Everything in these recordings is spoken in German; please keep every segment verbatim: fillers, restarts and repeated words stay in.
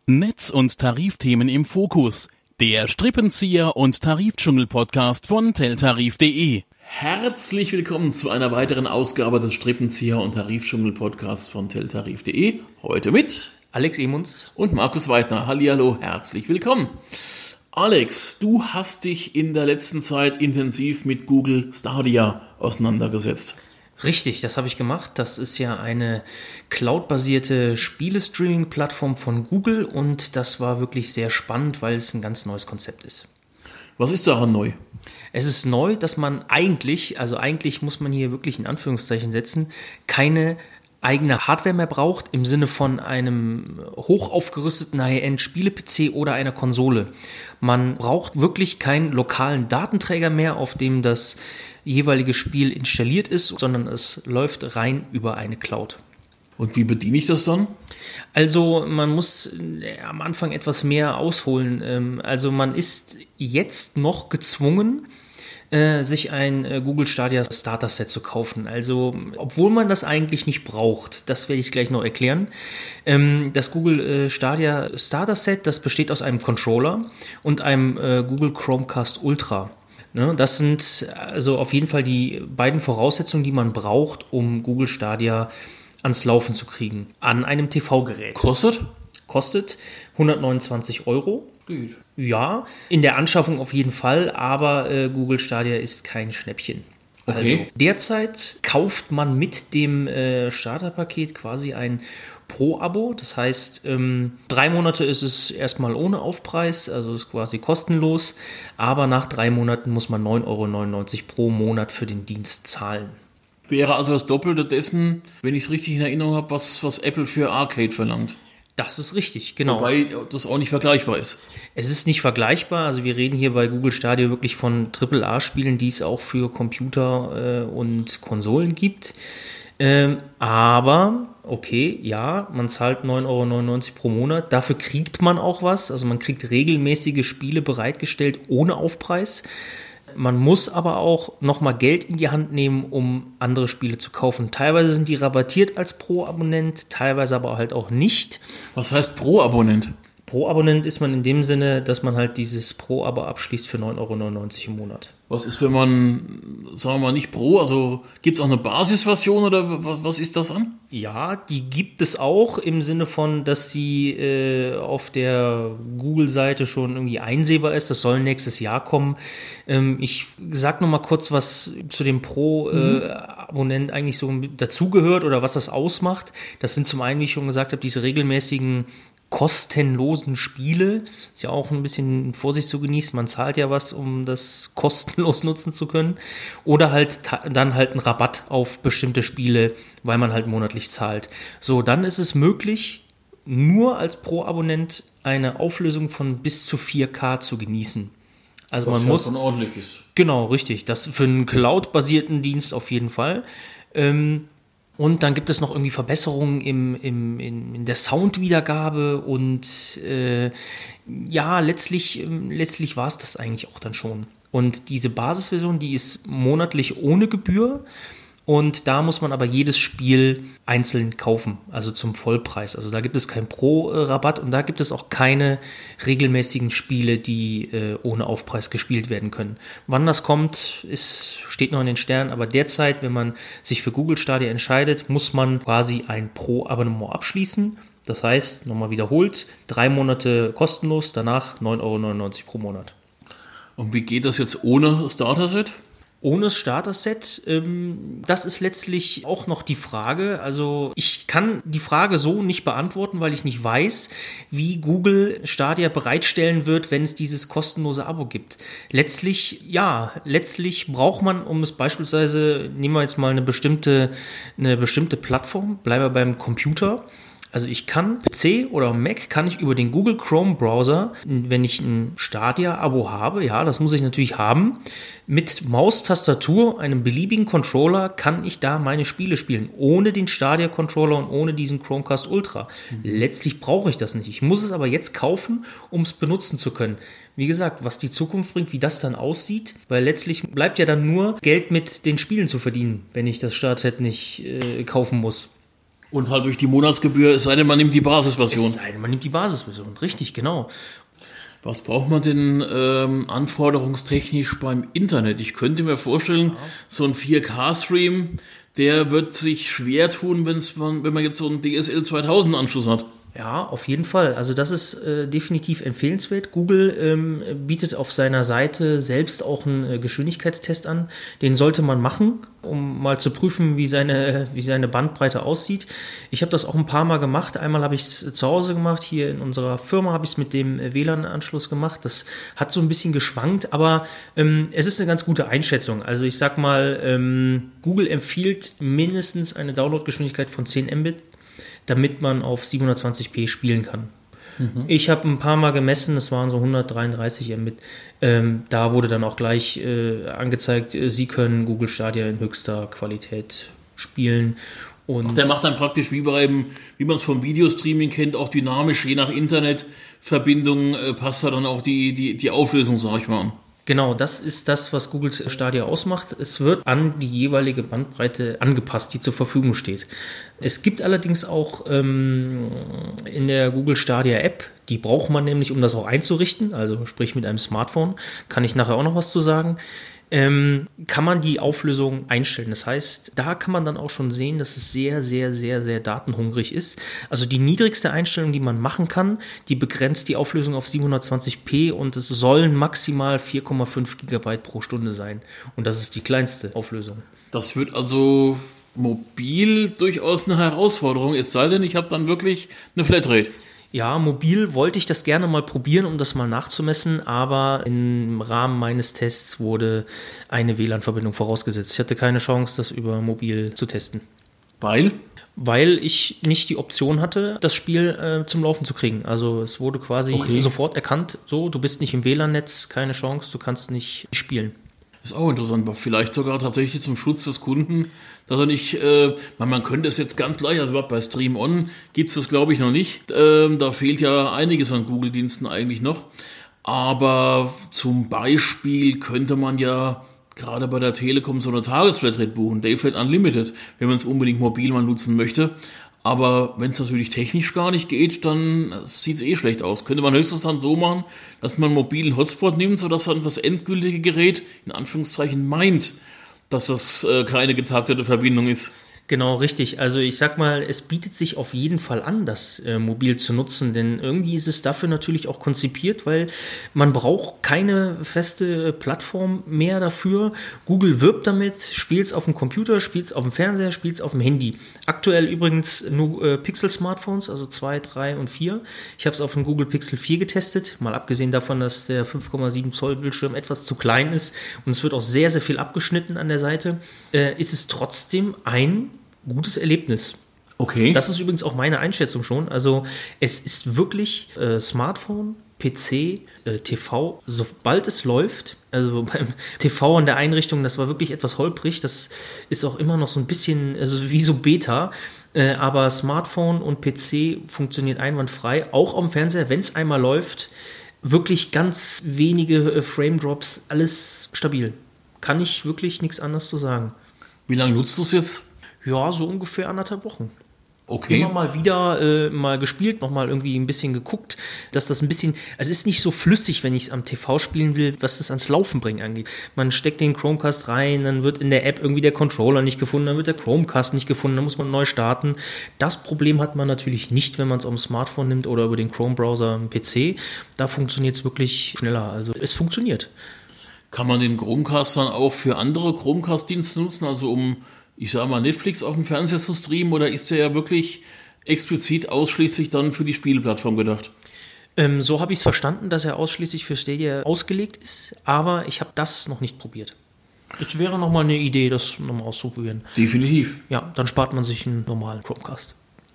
Netz- und Tarifthemen im Fokus. Der Strippenzieher und Tarifdschungel-Podcast von teltarif punkt de. Herzlich willkommen zu einer weiteren Ausgabe des Strippenzieher und Tarifdschungel-Podcasts von teltarif punkt de. Heute mit Alex Emunds und Markus Weidner. Hallihallo, herzlich willkommen. Alex, du hast dich in der letzten Zeit intensiv mit Google Stadia auseinandergesetzt. Richtig, das habe ich gemacht. Das ist ja eine cloud-basierte Spiele-Streaming-Plattform von Google und das war wirklich sehr spannend, weil es ein ganz neues Konzept ist. Was ist daran neu? Es ist neu, dass man eigentlich, also eigentlich muss man hier wirklich in Anführungszeichen setzen, keine eigene Hardware mehr braucht im Sinne von einem hochaufgerüsteten High-End-Spiele-P C oder einer Konsole. Man braucht wirklich keinen lokalen Datenträger mehr, auf dem das jeweilige Spiel installiert ist, sondern es läuft rein über eine Cloud. Und wie bediene ich das dann? Also man muss am Anfang etwas mehr ausholen. Also man ist jetzt noch gezwungen, sich ein Google Stadia Starter Set zu kaufen. Also, obwohl man das eigentlich nicht braucht, das werde ich gleich noch erklären. Das Google Stadia Starter Set, das besteht aus einem Controller und einem Google Chromecast Ultra. Das sind also auf jeden Fall die beiden Voraussetzungen, die man braucht, um Google Stadia ans Laufen zu kriegen. An einem T V-Gerät. Kostet? Kostet hundertneunundzwanzig Euro. Geht. Ja, in der Anschaffung auf jeden Fall, aber äh, Google Stadia ist kein Schnäppchen. Okay. Also derzeit kauft man mit dem äh, Starterpaket quasi ein Pro-Abo. Das heißt, ähm, drei Monate ist es erstmal ohne Aufpreis, also ist quasi kostenlos. Aber nach drei Monaten muss man neun Euro neunundneunzig pro Monat für den Dienst zahlen. Wäre also das Doppelte dessen, wenn ich es richtig in Erinnerung habe, was, was Apple für Arcade verlangt. Das ist richtig, genau. Wobei das auch nicht vergleichbar ist. Es ist nicht vergleichbar, also wir reden hier bei Google Stadia wirklich von Triple A Spielen, die es auch für Computer äh, und Konsolen gibt. Ähm, aber, okay, ja, man zahlt neun Euro neunundneunzig pro Monat, dafür kriegt man auch was, also man kriegt regelmäßige Spiele bereitgestellt ohne Aufpreis. Man muss aber auch nochmal Geld in die Hand nehmen, um andere Spiele zu kaufen. Teilweise sind die rabattiert als Pro-Abonnent, teilweise aber halt auch nicht. Was heißt Pro-Abonnent? Pro-Abonnent ist man in dem Sinne, dass man halt dieses Pro-Abo abschließt für neun Euro neunundneunzig im Monat. Was ist, wenn man, sagen wir mal, nicht Pro, also gibt es auch eine Basisversion oder was ist das an? Ja, die gibt es auch im Sinne von, dass sie äh, auf der Google-Seite schon irgendwie einsehbar ist. Das soll nächstes Jahr kommen. Ähm, ich sag noch mal kurz, was zu dem Pro-Abonnent äh, eigentlich so dazugehört oder was das ausmacht. Das sind zum einen, wie ich schon gesagt habe, diese regelmäßigen kostenlosen Spiele. Ist ja auch ein bisschen Vorsicht zu genießen. Man zahlt ja was, um das kostenlos nutzen zu können. Oder halt ta- dann halt ein Rabatt auf bestimmte Spiele, weil man halt monatlich zahlt. So, dann ist es möglich, nur als Pro-Abonnent eine Auflösung von bis zu vier K zu genießen. Also was man ja muss schon ordentlich ist. Genau, richtig. Das für einen Cloud-basierten Dienst auf jeden Fall. Ähm, Und dann gibt es noch irgendwie Verbesserungen im, im, in, in der Soundwiedergabe und äh, ja, letztlich, letztlich war es das eigentlich auch dann schon. Und diese Basisversion, die ist monatlich ohne Gebühr und da muss man aber jedes Spiel einzeln kaufen, also zum Vollpreis. Also da gibt es keinen Pro-Rabatt und da gibt es auch keine regelmäßigen Spiele, die äh, ohne Aufpreis gespielt werden können. Wann das kommt, ist, steht noch in den Sternen, aber derzeit, wenn man sich für Google Stadia entscheidet, muss man quasi ein Pro-Abonnement abschließen. Das heißt, nochmal wiederholt, drei Monate kostenlos, danach neun Euro neunundneunzig pro Monat. Und wie geht das jetzt ohne Starter-Set? Ohne Starter-Set, ähm, das ist letztlich auch noch die Frage. Also ich kann die Frage so nicht beantworten, weil ich nicht weiß, wie Google Stadia bereitstellen wird, wenn es dieses kostenlose Abo gibt. Letztlich, ja, letztlich braucht man, um es beispielsweise, nehmen wir jetzt mal eine bestimmte, eine bestimmte Plattform, bleiben wir beim Computer. Also ich kann P C oder Mac kann ich über den Google Chrome Browser, wenn ich ein Stadia-Abo habe, ja, das muss ich natürlich haben, mit Maustastatur, einem beliebigen Controller, kann ich da meine Spiele spielen, ohne den Stadia-Controller und ohne diesen Chromecast Ultra. Mhm. Letztlich brauche ich das nicht. Ich muss es aber jetzt kaufen, um es benutzen zu können. Wie gesagt, was die Zukunft bringt, wie das dann aussieht, weil letztlich bleibt ja dann nur Geld mit den Spielen zu verdienen, wenn ich das Startset nicht äh, kaufen muss. Und halt durch die Monatsgebühr, es sei denn, man nimmt die Basisversion. Es sei denn, man nimmt die Basisversion, richtig, genau. Was braucht man denn ähm, anforderungstechnisch beim Internet? Ich könnte mir vorstellen, ja. so ein vier K-Stream, der wird sich schwer tun, wenn's, wenn man jetzt so einen D S L zweitausend Anschluss hat. Ja, auf jeden Fall. Also das ist äh, definitiv empfehlenswert. Google ähm, bietet auf seiner Seite selbst auch einen äh, Geschwindigkeitstest an. Den sollte man machen, um mal zu prüfen, wie seine, wie seine Bandbreite aussieht. Ich habe das auch ein paar Mal gemacht. Einmal habe ich es zu Hause gemacht. Hier in unserer Firma habe ich es mit dem W L A N-Anschluss gemacht. Das hat so ein bisschen geschwankt, aber ähm, es ist eine ganz gute Einschätzung. Also ich sag mal, ähm, Google empfiehlt mindestens eine Downloadgeschwindigkeit von zehn Mbit, damit man auf siebenhundertzwanzig p spielen kann. Mhm. Ich habe ein paar Mal gemessen, das waren so hundertdreiunddreißig Mbit. Ähm, da wurde dann auch gleich äh, angezeigt, äh, Sie können Google Stadia in höchster Qualität spielen. Und der macht dann praktisch wie beim, wie man es vom Videostreaming kennt, auch dynamisch, je nach Internetverbindung äh, passt da dann auch die, die, die Auflösung, sag ich mal, an. Genau, das ist das, was Google Stadia ausmacht. Es wird an die jeweilige Bandbreite angepasst, die zur Verfügung steht. Es gibt allerdings auch ähm, in der Google Stadia App, die braucht man nämlich, um das auch einzurichten, also sprich mit einem Smartphone, kann ich nachher auch noch was zu sagen, ähm, kann man die Auflösung einstellen. Das heißt, da kann man dann auch schon sehen, dass es sehr, sehr, sehr, sehr datenhungrig ist. Also die niedrigste Einstellung, die man machen kann, die begrenzt die Auflösung auf siebenhundertzwanzig p und es sollen maximal vier Komma fünf Gigabyte pro Stunde sein. Und das ist die kleinste Auflösung. Das wird also mobil durchaus eine Herausforderung, es sei denn, ich habe dann wirklich eine Flatrate. Ja, mobil wollte ich das gerne mal probieren, um das mal nachzumessen, aber im Rahmen meines Tests wurde eine W L A N-Verbindung vorausgesetzt. Ich hatte keine Chance, das über mobil zu testen. Weil? Weil ich nicht die Option hatte, das Spiel äh, zum Laufen zu kriegen. Also es wurde quasi okay. sofort erkannt, so, du bist nicht im W L A N-Netz, keine Chance, du kannst nicht spielen. Ist auch interessant, aber vielleicht sogar tatsächlich zum Schutz des Kunden, dass er nicht, äh, man, man könnte es jetzt ganz leicht, also bei Stream On gibt es das glaube ich noch nicht, ähm, da fehlt ja einiges an Google-Diensten eigentlich noch, aber zum Beispiel könnte man ja gerade bei der Telekom so eine Tagesflatrate buchen, Dayflat Unlimited, wenn man es unbedingt mobil mal nutzen möchte. Aber wenn es natürlich technisch gar nicht geht, dann sieht es eh schlecht aus. Könnte man höchstens dann so machen, dass man einen mobilen Hotspot nimmt, sodass dann das endgültige Gerät in Anführungszeichen meint, dass das äh, keine getaktete Verbindung ist. Genau, richtig. Also ich sag mal, es bietet sich auf jeden Fall an, das äh, mobil zu nutzen, denn irgendwie ist es dafür natürlich auch konzipiert, weil man braucht keine feste Plattform mehr dafür. Google wirbt damit, spielt's auf dem Computer, spielt's auf dem Fernseher, spielt's auf dem Handy. Aktuell übrigens nur äh, Pixel-Smartphones, also zwei, drei und vier. Ich habe es auf dem Google Pixel vier getestet, mal abgesehen davon, dass der fünf Komma sieben Zoll Bildschirm etwas zu klein ist und es wird auch sehr, sehr viel abgeschnitten an der Seite, äh, ist es trotzdem ein gutes Erlebnis. Okay. Das ist übrigens auch meine Einschätzung schon. Also es ist wirklich äh, Smartphone, P C, äh, T V, sobald es läuft, also beim T V in der Einrichtung, das war wirklich etwas holprig, das ist auch immer noch so ein bisschen, also wie so Beta, äh, aber Smartphone und P C funktioniert einwandfrei, auch am Fernseher, wenn es einmal läuft, wirklich ganz wenige äh, Frame-Drops, alles stabil. Kann ich wirklich nichts anderes zu sagen. Wie lange nutzt du es jetzt? Ja, so ungefähr anderthalb Wochen. Okay. Immer mal wieder äh, mal gespielt, nochmal irgendwie ein bisschen geguckt, dass das ein bisschen, also es ist nicht so flüssig, wenn ich es am T V spielen will, was das ans Laufen bringen angeht. Man steckt den Chromecast rein, dann wird in der App irgendwie der Controller nicht gefunden, dann wird der Chromecast nicht gefunden, dann muss man neu starten. Das Problem hat man natürlich nicht, wenn man es auf dem Smartphone nimmt oder über den Chrome-Browser am P C. Da funktioniert es wirklich schneller, also es funktioniert. Kann man den Chromecast dann auch für andere Chromecast-Dienste nutzen, also um, ich sag mal, Netflix auf dem Fernseher zu streamen, oder ist der ja wirklich explizit ausschließlich dann für die Spieleplattform gedacht? Ähm, so habe ich es verstanden, dass er ausschließlich für Stadia ausgelegt ist, aber ich habe das noch nicht probiert. Es wäre nochmal eine Idee, das nochmal auszuprobieren. Definitiv. Ja, dann spart man sich einen normalen Chromecast.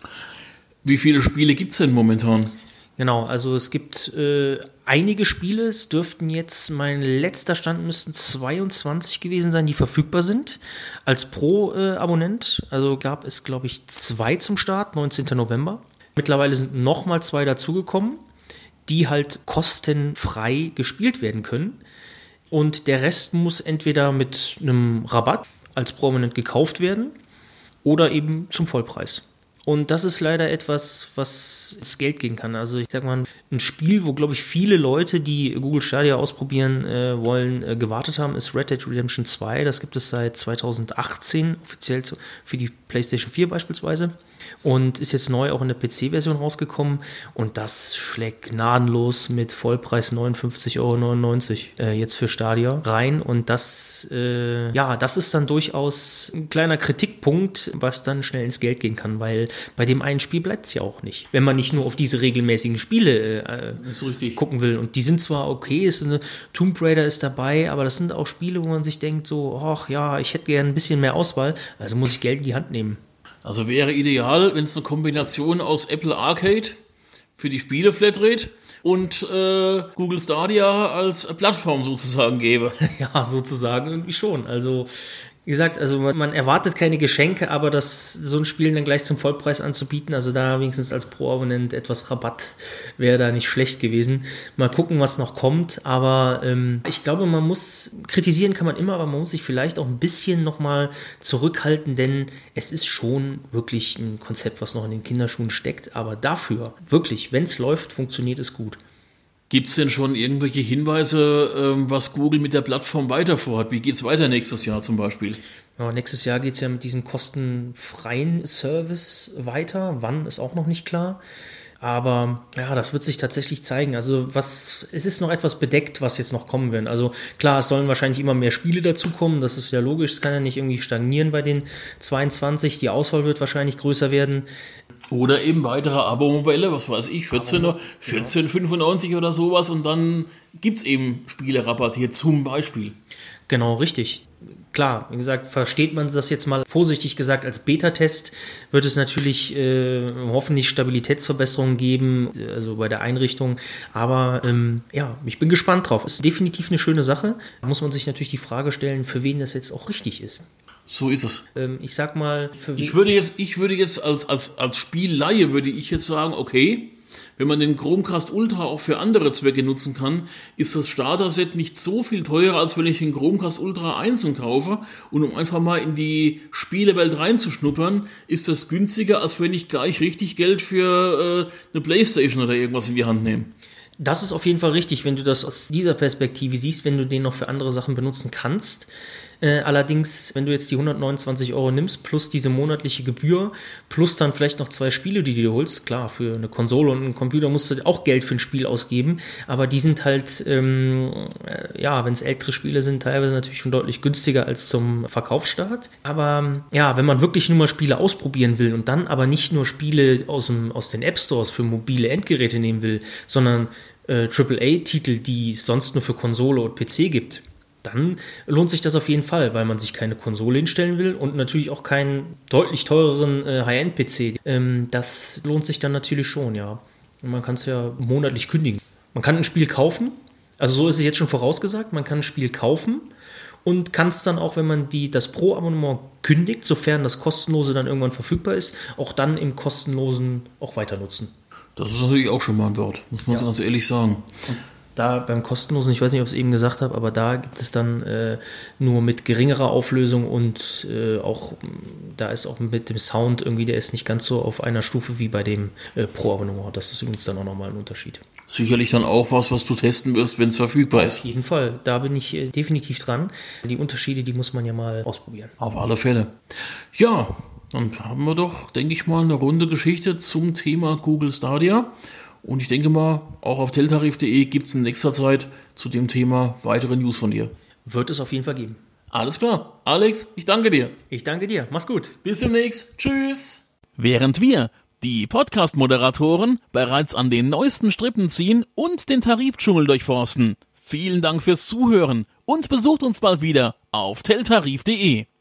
Wie viele Spiele gibt es denn momentan? Genau, also es gibt äh, einige Spiele, es dürften jetzt, mein letzter Stand müssten zweiundzwanzig gewesen sein, die verfügbar sind, als Pro-Abonnent. Äh, also gab es, glaube ich, zwei zum Start, neunzehnten November. Mittlerweile sind nochmal zwei dazugekommen, die halt kostenfrei gespielt werden können. Und der Rest muss entweder mit einem Rabatt als Pro-Abonnent gekauft werden oder eben zum Vollpreis. Und das ist leider etwas, was ins Geld gehen kann. Also ich sag mal, ein Spiel, wo, glaube ich, viele Leute, die Google Stadia ausprobieren äh, wollen, äh, gewartet haben, ist Red Dead Redemption zwei. Das gibt es seit zweitausendachtzehn, offiziell zu, für die PlayStation vier beispielsweise. Und ist jetzt neu auch in der P C-Version rausgekommen. Und das schlägt gnadenlos mit Vollpreis neunundfünfzig Euro neunundneunzig äh, jetzt für Stadia rein. Und das, äh, ja, das ist dann durchaus ein kleiner Kritikpunkt, was dann schnell ins Geld gehen kann, weil bei dem einen Spiel bleibt es ja auch nicht. Wenn man nicht nur auf diese regelmäßigen Spiele äh, gucken will. Und die sind zwar okay, ist eine, Tomb Raider ist dabei, aber das sind auch Spiele, wo man sich denkt so, ach ja, ich hätte gerne ein bisschen mehr Auswahl, also muss ich Geld in die Hand nehmen. Also wäre ideal, wenn es eine Kombination aus Apple Arcade für die Spiele Flatrate und äh, Google Stadia als Plattform sozusagen gäbe. Ja, sozusagen irgendwie schon. Also wie gesagt, also man, man erwartet keine Geschenke, aber das so ein Spiel dann gleich zum Vollpreis anzubieten, also da wenigstens als Pro-Abonnent etwas Rabatt wäre da nicht schlecht gewesen. Mal gucken, was noch kommt, aber ähm, ich glaube, man muss, kritisieren kann man immer, aber man muss sich vielleicht auch ein bisschen nochmal zurückhalten, denn es ist schon wirklich ein Konzept, was noch in den Kinderschuhen steckt, aber dafür, wirklich, wenn es läuft, funktioniert es gut. Gibt es denn schon irgendwelche Hinweise, ähm, was Google mit der Plattform weiter vorhat? Wie geht es weiter nächstes Jahr zum Beispiel? Ja, nächstes Jahr geht es ja mit diesem kostenfreien Service weiter. Wann, ist auch noch nicht klar. Aber ja, das wird sich tatsächlich zeigen. Also was, es ist noch etwas bedeckt, was jetzt noch kommen wird. Also klar, es sollen wahrscheinlich immer mehr Spiele dazukommen. Das ist ja logisch. Es kann ja nicht irgendwie stagnieren bei den zweiundzwanzig. Die Auswahl wird wahrscheinlich größer werden. Oder eben weitere Abo-Modelle, was weiß ich, vierzehn, vierzehn fünfundneunzig oder sowas und dann gibt's eben Spiele rabattiert zum Beispiel. Genau, richtig. Klar, wie gesagt, versteht man das jetzt mal vorsichtig gesagt als Beta-Test, wird es natürlich äh, hoffentlich Stabilitätsverbesserungen geben, also bei der Einrichtung, aber ähm, ja, ich bin gespannt drauf. Ist definitiv eine schöne Sache. Da muss man sich natürlich die Frage stellen, für wen das jetzt auch richtig ist. So ist es. Ähm, ich sag mal, für wen... Ich würde jetzt, ich würde jetzt als, als, als Spielleihe würde ich jetzt sagen, okay, wenn man den Chromecast Ultra auch für andere Zwecke nutzen kann, ist das Starter-Set nicht so viel teurer, als wenn ich den Chromecast Ultra einzeln kaufe. Und um einfach mal in die Spielewelt reinzuschnuppern, ist das günstiger, als wenn ich gleich richtig Geld für äh, eine Playstation oder irgendwas in die Hand nehme. Das ist auf jeden Fall richtig, wenn du das aus dieser Perspektive siehst, wenn du den noch für andere Sachen benutzen kannst. Äh, allerdings, wenn du jetzt die hundertneunundzwanzig Euro nimmst, plus diese monatliche Gebühr, plus dann vielleicht noch zwei Spiele, die du dir holst, klar, für eine Konsole und einen Computer musst du auch Geld für ein Spiel ausgeben, aber die sind halt, ähm, äh, ja, wenn es ältere Spiele sind, teilweise natürlich schon deutlich günstiger als zum Verkaufsstart. Aber ja, wenn man wirklich nur mal Spiele ausprobieren will und dann aber nicht nur Spiele aus, dem, aus den App Stores für mobile Endgeräte nehmen will, sondern äh, Triple A Titel, die es sonst nur für Konsole und P C gibt, dann lohnt sich das auf jeden Fall, weil man sich keine Konsole hinstellen will und natürlich auch keinen deutlich teureren äh, High-End-P C. Ähm, das lohnt sich dann natürlich schon, ja. Und man kann es ja monatlich kündigen. Man kann ein Spiel kaufen, also so ist es jetzt schon vorausgesagt, man kann ein Spiel kaufen und kann es dann auch, wenn man die, das Pro-Abonnement kündigt, sofern das kostenlose dann irgendwann verfügbar ist, auch dann im kostenlosen auch weiter nutzen. Das ist natürlich auch schon mal ein Wort, muss man ja ganz ehrlich sagen. Da beim kostenlosen, ich weiß nicht, ob ich es eben gesagt habe, aber da gibt es dann äh, nur mit geringerer Auflösung und äh, auch, da ist auch mit dem Sound irgendwie, der ist nicht ganz so auf einer Stufe wie bei dem äh, Pro-Abonnement. Das ist übrigens dann auch nochmal ein Unterschied. Sicherlich dann auch was, was du testen wirst, wenn es verfügbar ist. Auf jeden Fall, da bin ich äh, definitiv dran. Die Unterschiede, die muss man ja mal ausprobieren. Auf alle Fälle. Ja, dann haben wir doch, denke ich mal, eine runde Geschichte zum Thema Google Stadia. Und ich denke mal, auch auf teltarif punkt de gibt es in nächster Zeit zu dem Thema weitere News von dir. Wird es auf jeden Fall geben. Alles klar. Alex, ich danke dir. Ich danke dir. Mach's gut. Bis demnächst. Tschüss. Während wir, die Podcast-Moderatoren, bereits an den neuesten Strippen ziehen und den Tarifdschungel durchforsten. Vielen Dank fürs Zuhören und besucht uns bald wieder auf teltarif punkt de.